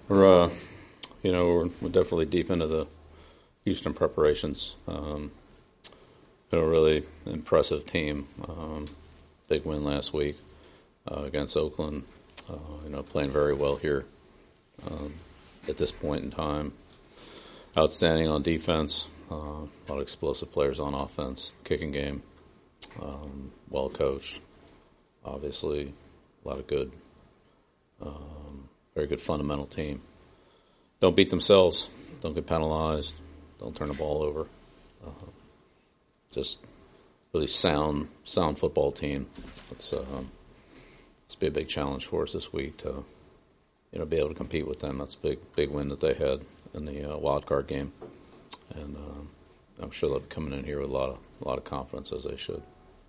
We're, we're definitely deep into the Houston preparations. Been a really impressive team. Big win last week against Oakland. Playing very well here at this point in time. Outstanding on defense. A lot of explosive players on offense. Kicking game. Well coached. Obviously, a lot of good, very good fundamental team. Don't beat themselves. Don't get penalized. Don't turn the ball over. Just really sound football team. It's be a big challenge for us this week to be able to compete with them. That's a big win that they had in the wild card game, and I'm sure they'll be coming in here with a lot of confidence, as they should.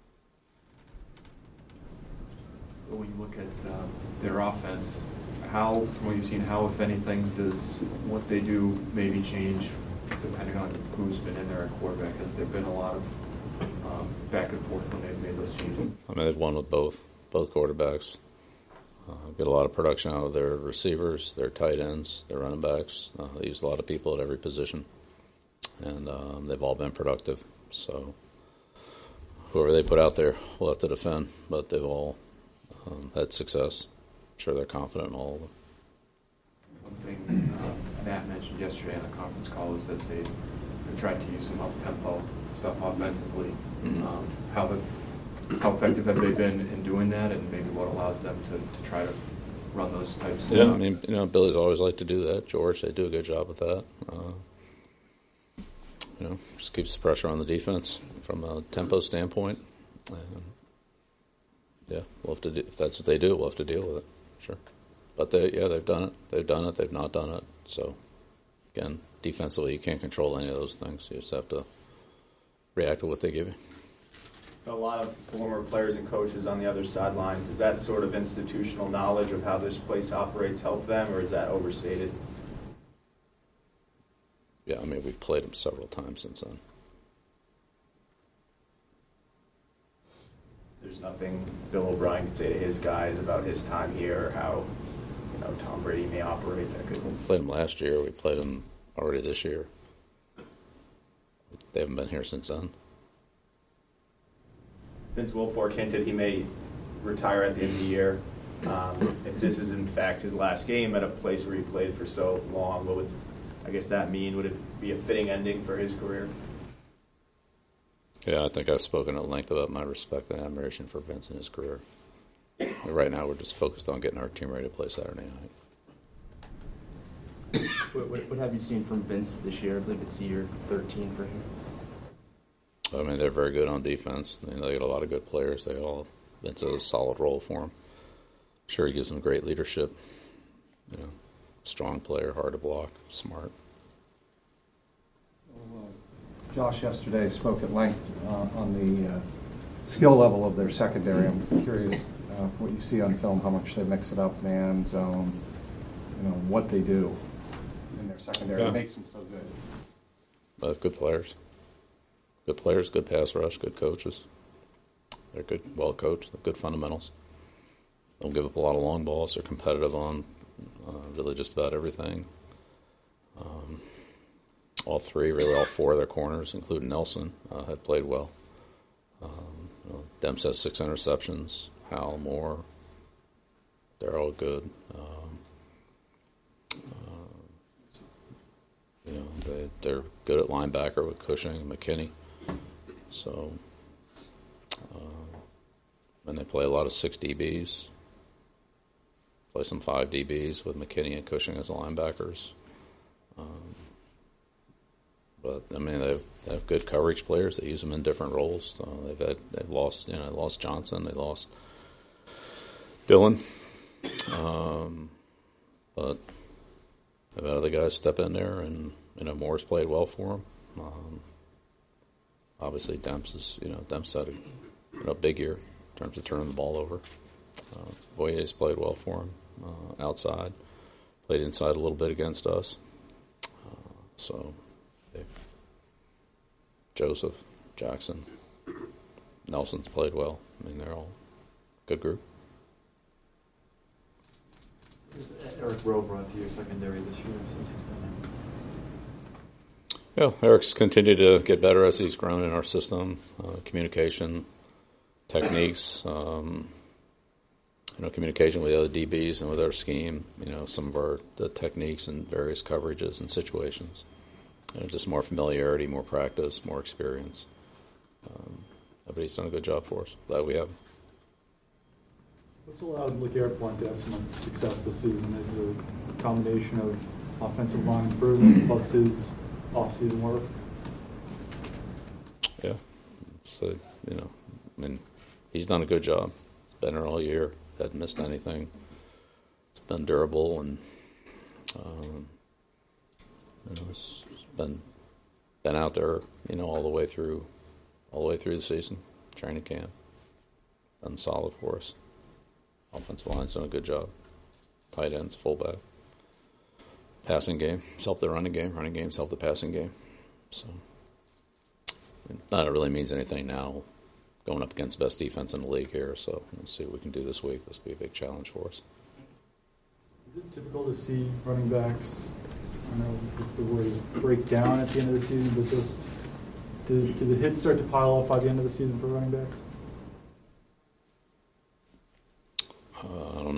When you look at their offense, how, from what you've seen, how, if anything, does what they do maybe change depending on who's been in there at quarterback? Has there been a lot of back and forth when they've made those changes? I mean, they've won with both quarterbacks. Get a lot of production out of their receivers, their tight ends, their running backs. They use a lot of people at every position, and they've all been productive. So whoever they put out there will have to defend, but they've all had success. I'm sure they're confident in all of them. One thing Matt mentioned yesterday on the conference call is that they've tried to use some up-tempo stuff offensively. Mm-hmm. How effective have they been in doing that, and maybe what allows them to try to run those types of I mean, Billy's always liked to do that. George, they do a good job with that. Just keeps the pressure on the defense from a tempo standpoint. We'll have to if that's what they do, we'll have to deal with it. Sure. But they've done it. They've done it. They've not done it. So, again, defensively, you can't control any of those things. You just have to react to what they give you. A lot of former players and coaches on the other sideline. Does that sort of institutional knowledge of how this place operates help them, or is that overstated? Yeah, I mean, we've played them several times since then. There's nothing Bill O'Brien could say to his guys about his time here, or how Tom Brady may operate. That could. We played them last year. We played them already this year. They haven't been here since then. Vince Wilfork hinted he may retire at the end of the year. If this is in fact his last game at a place where he played for so long, what would that mean? Would it be a fitting ending for his career? Yeah, I think I've spoken at length about my respect and admiration for Vince and his career. Right now, we're just focused on getting our team ready to play Saturday night. What have you seen from Vince this year? I believe it's year 13 for him. I mean, they're very good on defense. They got a lot of good players. Vince has a solid role for them. Sure, he gives them great leadership. Strong player, hard to block, smart. Well, Josh yesterday spoke at length on the skill level of their secondary. I'm curious what you see on film, how much they mix it up, man, zone, what they do in their secondary. Yeah. It makes them so good. They have good players. Good players, good pass rush, good coaches. They're good, well coached, good fundamentals. Don't give up a lot of long balls. They're competitive on really just about everything. All four of their corners, including Nelson, have played well. Demps has 6 interceptions. Howell, Moore, they're all good. They're good at linebacker with Cushing and McKinney. So, and they play a lot of 6 DBs. Play some 5 DBs with McKinney and Cushing as linebackers. But I mean, they have good coverage players. They use them in different roles. They've lost Johnson. They lost Dillon. But they've had other guys step in there, and Moore's played well for them. Obviously, Demps had a big year in terms of turning the ball over. Voye's played well for him outside. Played inside a little bit against us. Joseph, Jackson, Nelson's played well. I mean, they're all a good group. Eric Rowe brought to your secondary this year since he's been Yeah, Eric's continued to get better as he's grown in our system, communication, techniques, communication with the other DBs and with our scheme, some of the techniques and various coverages and situations. Just more familiarity, more practice, more experience. But he's done a good job for us. Glad we have him. What's allowed LeGarrette Blount to have so much success this season? Is it a combination of offensive line improvement plus his off-season work? Yeah. He's done a good job. He's been here all year. Hasn't missed anything. It's been durable and it's been out there, all the way through the season, training camp. Done solid for us. Offensive line's done a good job. Tight ends, fullback. Passing game, helped the running game helped the passing game. So that really means anything now. Going up against the best defense in the league here, so we'll see what we can do this week. This will be a big challenge for us. Is it typical to see running backs, I don't know if the word is break down at the end of the season, but just do the hits start to pile up by the end of the season for running backs? I don't know.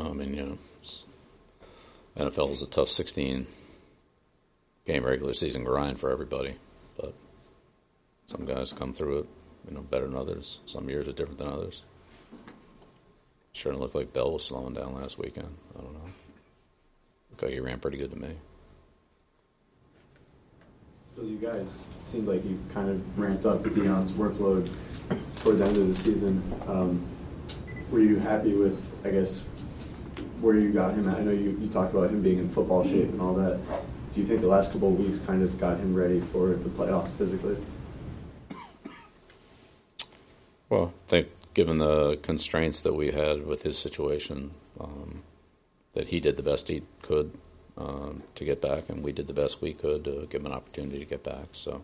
NFL is a tough 16-game regular season grind for everybody, but some guys come through it, better than others. Some years are different than others. Sure didn't look like Bell was slowing down last weekend. I don't know. Looked like he ran pretty good to me. So you guys seemed like you kind of ramped up Deion's workload toward the end of the season. Were you happy with, I guess, where you got him at? I know you talked about him being in football shape and all that. Do you think the last couple of weeks kind of got him ready for the playoffs physically? Well, I think given the constraints that we had with his situation, that he did the best he could to get back, and we did the best we could to give him an opportunity to get back. So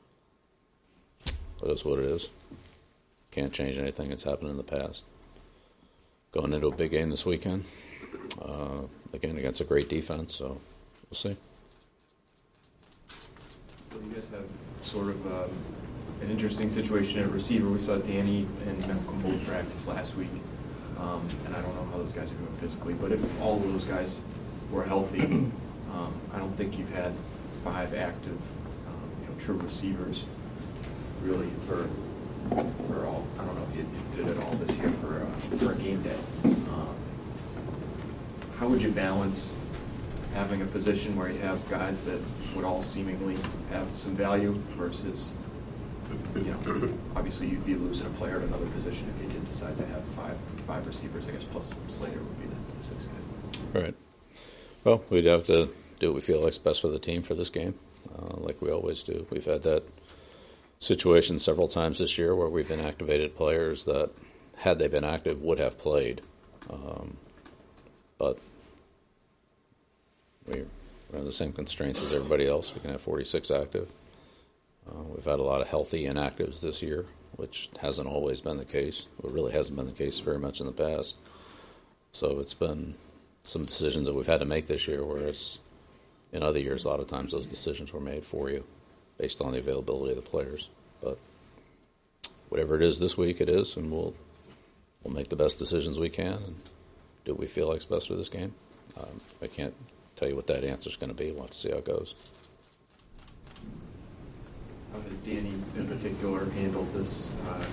that is what it is. Can't change anything that's happened in the past. Going into a big game this weekend, again against a great defense, so we'll see. Well, you guys have sort of an interesting situation at receiver. We saw Danny and Malcolm both practice last week, and I don't know how those guys are doing physically, but if all of those guys were healthy, I don't think you've had 5 active, true receivers really for all. I don't know if you did it all this year for a game day. How would you balance having a position where you have guys that would all seemingly have some value versus, obviously you'd be losing a player at another position if you did decide to have five receivers, I guess, plus Slater would be the 6th guy. Right. Well, we'd have to do what we feel like's best for the team for this game, like we always do. We've had that situation several times this year where we've inactivated players that, had they been active, would have played. But we're under the same constraints as everybody else. We can have 46 active. We've had a lot of healthy inactives this year, which hasn't always been the case. It really hasn't been the case very much in the past. So it's been some decisions that we've had to make this year, whereas in other years, a lot of times those decisions were made for you based on the availability of the players. But whatever it is this week, it is, and we'll make the best decisions we can and do what we feel like's best for this game. I can't tell you what that answer is going to be. We'll have to see how it goes. How has Danny in particular handled this?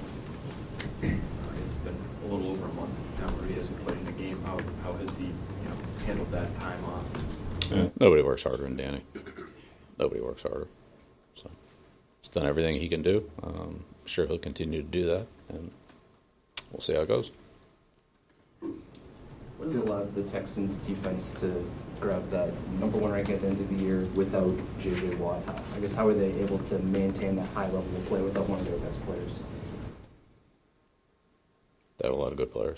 It's been a little over a month now where he hasn't played in a game. How has he handled that time off? Yeah, nobody works harder than Danny. Nobody works harder. So he's done everything he can do. I'm sure he'll continue to do that, and we'll see how it goes. What has allowed the Texans defense to grab that number 1 rank at the end of the year without J.J. Watt? I guess how are they able to maintain that high level of play without one of their best players? They have a lot of good players.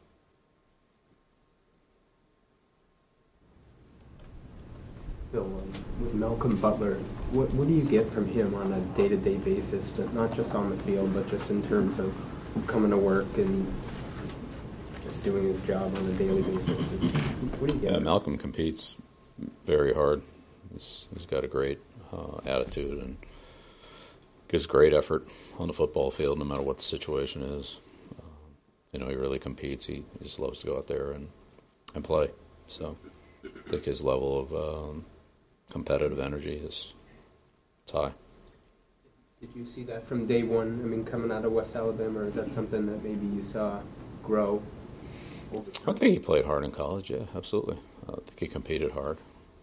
Bill, with Malcolm Butler, what do you get from him on a day-to-day basis, not just on the field, but just in terms of coming to work and just just doing his job on a daily basis. What do you get? Yeah, Malcolm competes very hard. He's got a great attitude and gives great effort on the football field, no matter what the situation is. He really competes. He just loves to go out there and play. So I think his level of competitive energy is high. Did you see that from day one? I mean, coming out of West Alabama, or is that something that maybe you saw grow over time? I think he played hard in college, yeah, absolutely. I think he competed hard.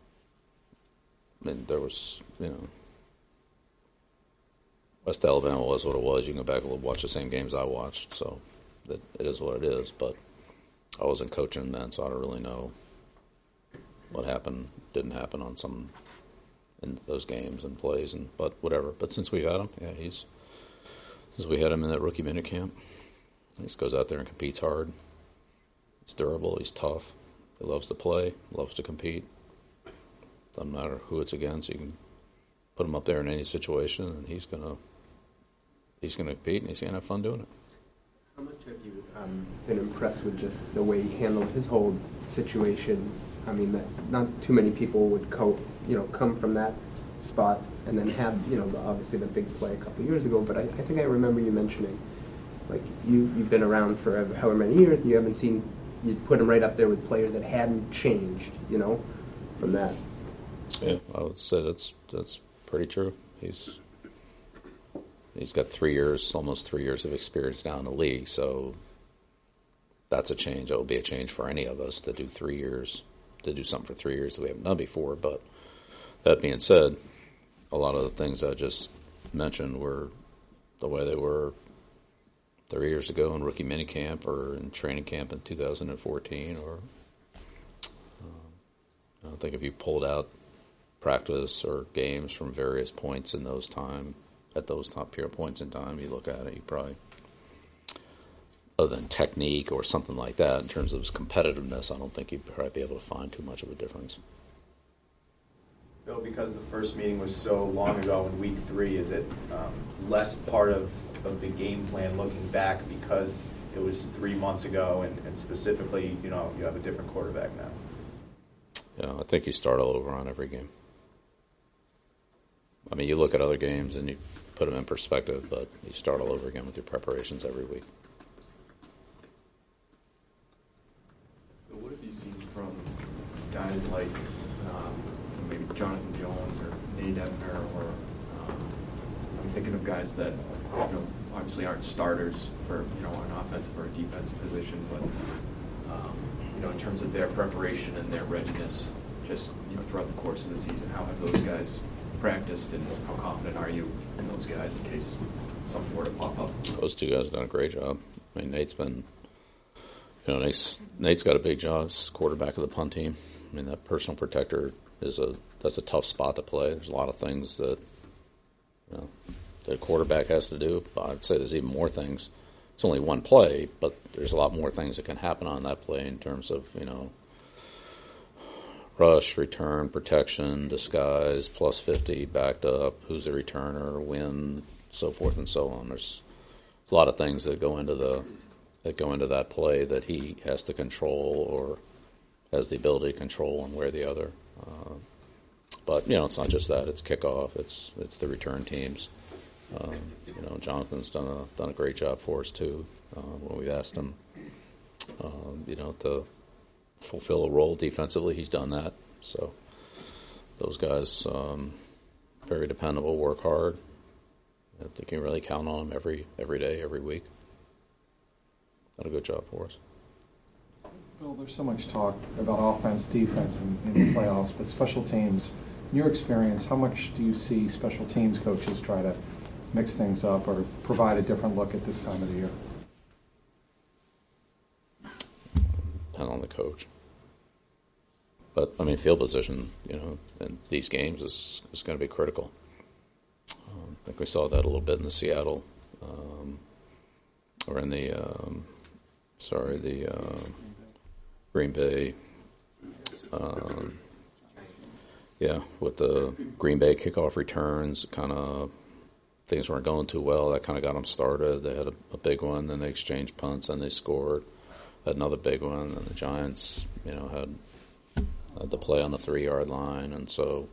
I mean, there was, West Alabama was what it was. You can go back and watch the same games I watched, so it is what it is. But I wasn't coaching then, so I don't really know what happened, didn't happen on some in those games and plays, but whatever. But since we've had him, since we had him in that rookie minicamp, he just goes out there and competes hard. He's durable. He's tough. He loves to play. Loves to compete. Doesn't matter who it's against. You can put him up there in any situation, and he's gonna compete, and he's gonna have fun doing it. How much have you been impressed with just the way he handled his whole situation? I mean, that not too many people would come from that spot and then have, obviously the big play a couple of years ago. But I think I remember you mentioning, like, you've been around for however many years, and you put him right up there with players that hadn't changed, from that. Yeah, I would say that's pretty true. He's got 3 years, almost 3 years of experience now in the league, so that's a change. It will be a change for any of us to do 3 years, to do something for 3 years that we haven't done before. But that being said, a lot of the things I just mentioned were the way they were 3 years ago in rookie minicamp or in training camp in 2014. Or I think if you pulled out practice or games from various points in those time, at those top pure points in time, you look at it, you probably, other than technique or something like that, in terms of his competitiveness, I don't think you'd probably be able to find too much of a difference. Bill, because the first meeting was so long ago in week 3, is it less part of the game plan looking back because it was 3 months ago and specifically, you have a different quarterback now? Yeah, I think you start all over on every game. I mean, you look at other games and you put them in perspective, but you start all over again with your preparations every week. So what have you seen from guys like maybe Jonathan Jones or Nate Ebner, or I'm thinking of guys that obviously aren't starters for an offensive or a defensive position, but in terms of their preparation and their readiness, just throughout the course of the season, how have those guys practiced, and how confident are you in those guys in case something were to pop up? Those two guys have done a great job. I mean, Nate's been, Nate's got a big job as quarterback of the punt team. I mean, that personal protector that's a tough spot to play. There's a lot of things that the quarterback has to do. But I'd say there's even more things. It's only one play, but there's a lot more things that can happen on that play in terms of rush, return, protection, disguise, plus 50, backed up, who's the returner, win, so forth and so on. There's a lot of things that go into that play that he has to control or has the ability to control one way or the other. But it's not just that. It's kickoff. It's the return teams. Jonathan's done a great job for us too. When we've asked him, to fulfill a role defensively, he's done that. So those guys, very dependable, work hard. I think you can really count on them every day, every week. Done a good job for us. Bill, there's so much talk about offense, defense in the playoffs, but special teams. In your experience, how much do you see special teams coaches try to mix things up or provide a different look at this time of the year? Depend on the coach. But, I mean, field position, in these games is going to be critical. I think we saw that a little bit in the Seattle, or in the Green Bay. With the Green Bay kickoff returns, kind of things weren't going too well. That kind of got them started. They had a big one, then they exchanged punts, and they scored. had another big one, and the Giants, had the play on the 3-yard line, and so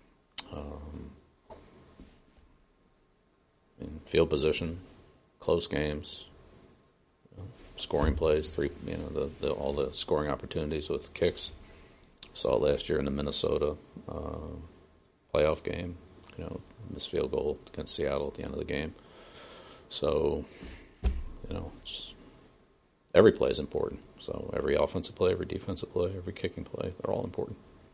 in field position, close games, scoring plays, all the scoring opportunities with kicks. Saw it last year in the Minnesota playoff game, missed field goal against Seattle at the end of the game. So, every play is important. So every offensive play, every defensive play, every kicking play, they're all important.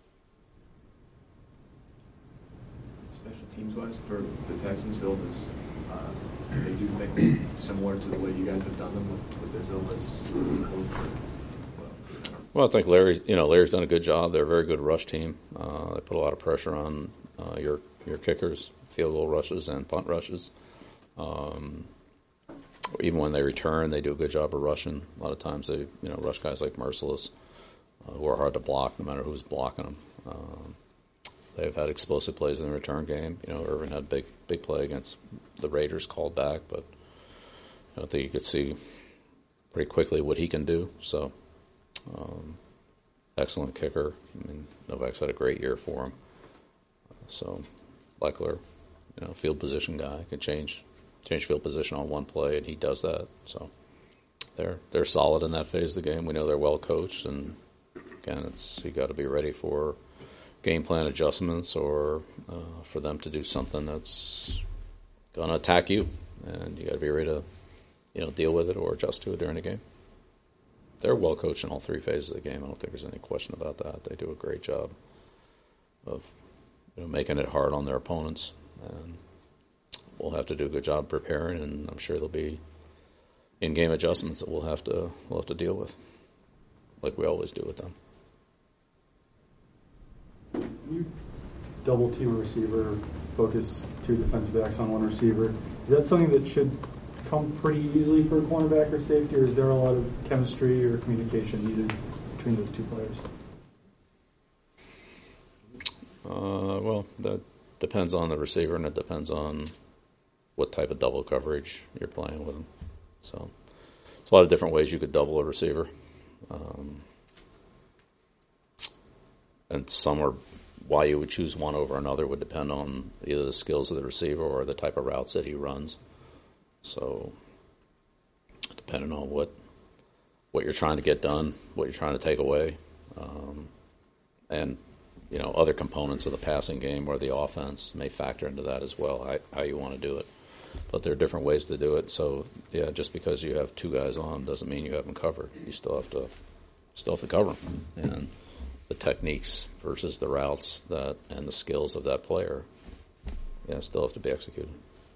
Special teams-wise for the Texans, Bill, they do things similar to the way you guys have done them with Izzo as the coach? Well, I think Larry's done a good job. They're a very good rush team. They put a lot of pressure on your kickers, field goal rushes and punt rushes. Even when they return, they do a good job of rushing. A lot of times they rush guys like Merciless, who are hard to block no matter who's blocking them. They've had explosive plays in the return game. Irvin had a big play against the Raiders called back, but I think you could see pretty quickly what he can do. So, excellent kicker. Novak's had a great year for him. So, Leckler, field position guy, can change field position on one play, and he does that. So, they're solid in that phase of the game. We know they're well coached, and again, you got to be ready for game plan adjustments or for them to do something that's going to attack you, and you got to be ready to deal with it or adjust to it during the game. They're well coached in all three phases of the game. I don't think there's any question about that. They do a great job of making it hard on their opponents, and we'll have to do a good job preparing, and I'm sure there'll be in-game adjustments that we'll have to deal with, like we always do with them. You double team a receiver, focus 2 defensive backs on 1 receiver. Is that something that should come pretty easily for a cornerback or safety, or is there a lot of chemistry or communication needed between those 2 players? Well, that depends on the receiver, and it depends on what type of double coverage you're playing with them. So, there's a lot of different ways you could double a receiver. And some are why you would choose one over another would depend on either the skills of the receiver or the type of routes that he runs. So, depending on what you're trying to get done, what you're trying to take away, and other components of the passing game or the offense may factor into that as well, how you want to do it. But there are different ways to do it. So, yeah, just because you have 2 guys on doesn't mean you have them covered. You still have to cover them. And the techniques versus the routes and the skills of that player, still have to be executed.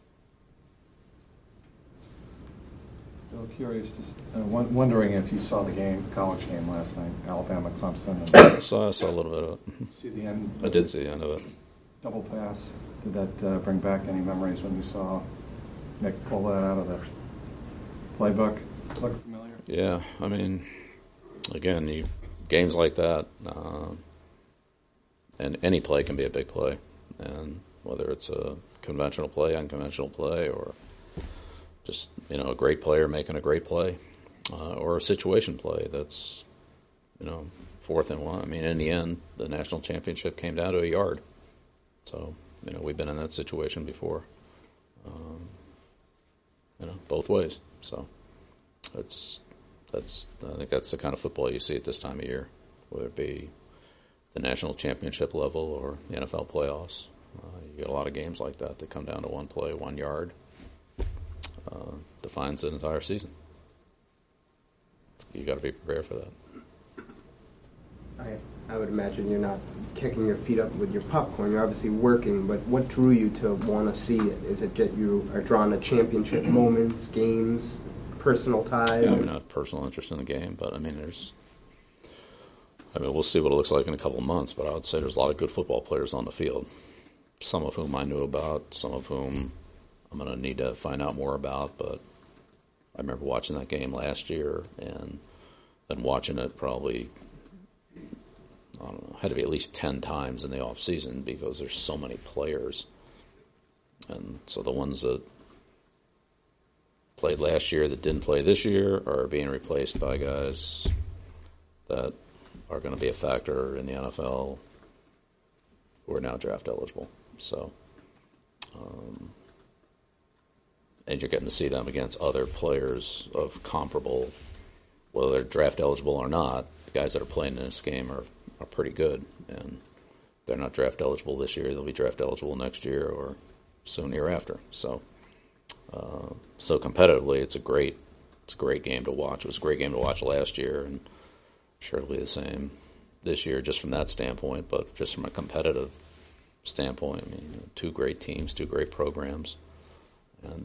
Bill, curious, wondering if you saw the college game last night, Alabama Clemson. I saw a little bit of it. See the end? I did see the end of it. Double pass. Did that bring back any memories when you saw Nick pull that out of the playbook? Look familiar? Yeah, again, games like that, and any play can be a big play, and whether it's a conventional play, unconventional play, or just a great player making a great play, or a situation play that's 4th and 1. In the end, the national championship came down to a yard. So we've been in that situation before, both ways. So I think that's the kind of football you see at this time of year, whether it be the national championship level or the NFL playoffs. You get a lot of games like that come down to one play, 1 yard, defines an entire season. You got to be prepared for that. I would imagine you're not kicking your feet up with your popcorn. You're obviously working, but what drew you to want to see it? Is it that you are drawn to championship moments, games, personal ties? Yeah, I have personal interest in the game, but we'll see what it looks like in a couple of months, but I would say there's a lot of good football players on the field, some of whom I knew about, some of whom I'm going to need to find out more about, but I remember watching that game last year and then watching it probably, had to be at least 10 times in the off season because there's so many players. And so the ones that played last year that didn't play this year are being replaced by guys that are going to be a factor in the NFL who are now draft eligible. So, and you're getting to see them against other players of comparable, whether they're draft eligible or not. The guys that are playing in this game are pretty good, and they're not draft eligible this year. They'll be draft eligible next year or soon hereafter. So, so competitively, it's a great game to watch. It was a great game to watch last year, and surely the same this year, just from that standpoint. But just from a competitive standpoint, I mean, two great teams, two great programs, and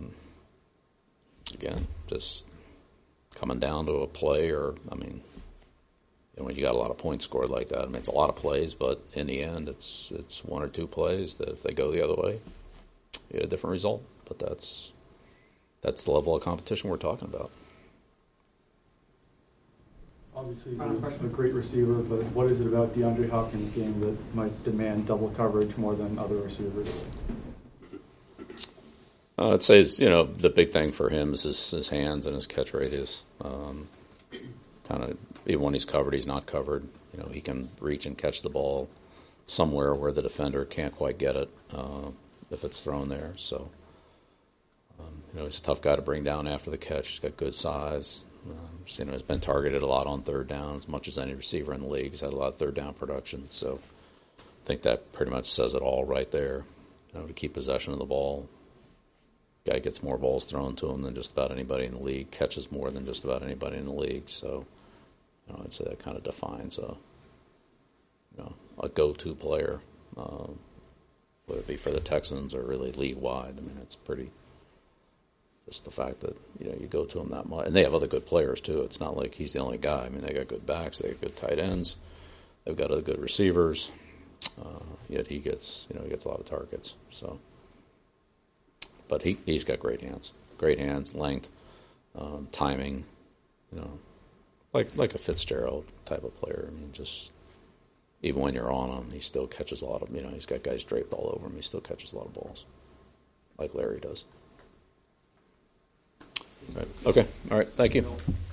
again, just coming down to a play, or I mean, when you got a lot of points scored like that, I mean, it's a lot of plays, but in the end, it's one or two plays that if they go the other way, you get a different result. But that's the level of competition we're talking about. Obviously, he's a great receiver, but what is it about DeAndre Hopkins' game that might demand double coverage more than other receivers? I'd say, the big thing for him is his hands and his catch radius. Kind of, even when he's covered, he's not covered. He can reach and catch the ball somewhere where the defender can't quite get it if it's thrown there. So, he's a tough guy to bring down after the catch. He's got good size. He's been targeted a lot on third down, as much as any receiver in the league. He's had a lot of third down production. So I think that pretty much says it all right there. To keep possession of the ball. Guy gets more balls thrown to him than just about anybody in the league, catches more than just about anybody in the league. So I'd say that kind of defines a go-to player, whether it be for the Texans or really league-wide. I mean, it's pretty just the fact that, you go to him that much. And they have other good players, too. It's not like he's the only guy. I mean, they got good backs. They got good tight ends. They've got other good receivers. Yet he gets a lot of targets. So, but he's got great hands, length, timing, like a Fitzgerald type of player. I mean, just even when you're on him, he still catches a lot of, he's got guys draped all over him. He still catches a lot of balls, like Larry does. Right. Okay. All right. Thank you.